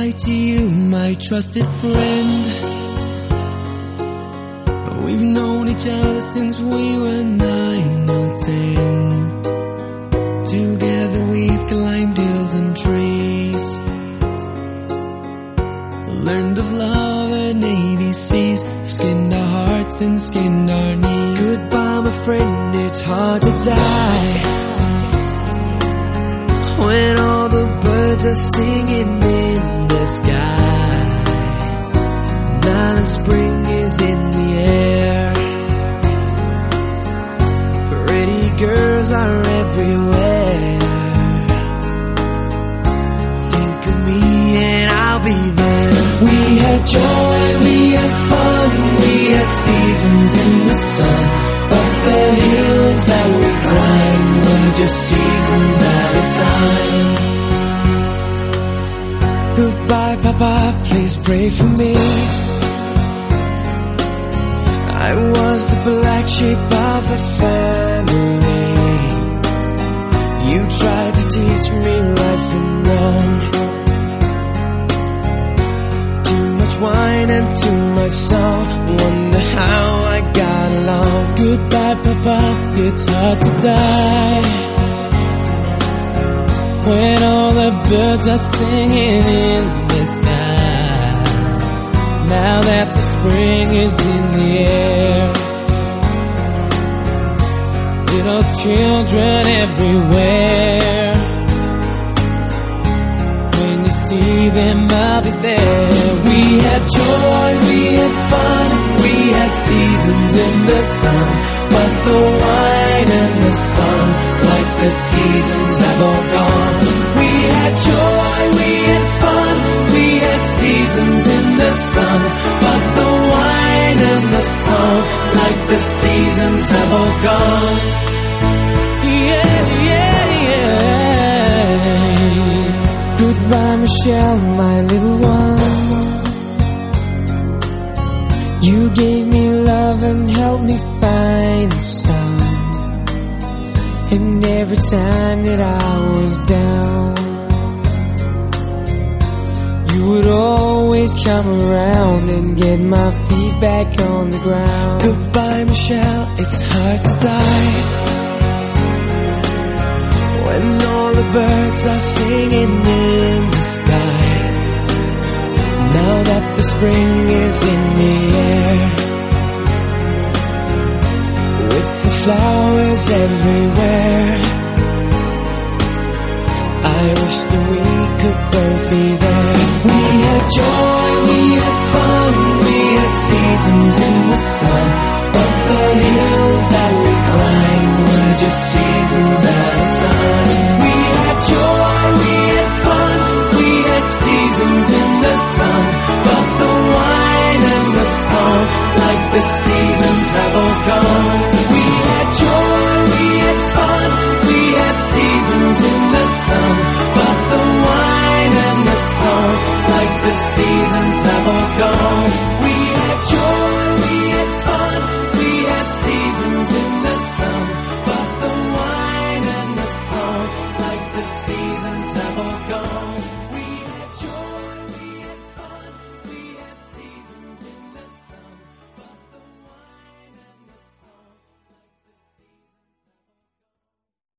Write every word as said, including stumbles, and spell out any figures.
lie to you, my trusted friend. We've known each other since we were nine or ten. Together we've climbed hills and trees, learned of love and A B Cs, skinned our hearts and skinned our knees. Goodbye, my friend, it's hard to die when all the birds are singing in the sky. Now the spring is in the air, pretty girls are everywhere. Think of me and I'll be there. We had joy, we had fun, we had seasons in the sun, but the hills that we climbed were just seasons at a time. Goodbye, Papa, please pray for me. I was the black sheep of the family. You tried to teach me right from wrong. Too much wine and too much song, wonder how I got along. Goodbye, Papa, it's hard to die when all the birds are singing in the sky. Now that the spring is in the air, little children everywhere. When you see them, I'll be there. We had joy, we had fun, we had seasons in the sun, but the wine and the sun, like the seasons, have all gone. We had joy, we had fun, we had seasons in the sun, but the wine and the song, like the seasons, have all gone. Yeah, yeah, yeah. Goodbye, Michelle, my little one. You gave me love and helped me find the sun. And every time that I was down, you would always come around and get my feet back on the ground. Goodbye, Michelle, it's hard to die when all the birds are singing in the sky. Now that the spring is in the air, with the flowers everywhere, I wish that we could both be there. We had joy, we had fun, we had seasons in the sun, but the hills that we climbed were just seasons at a time. We had joy, we had fun, we had seasons in the sun, but the wine and the song, like the seasons,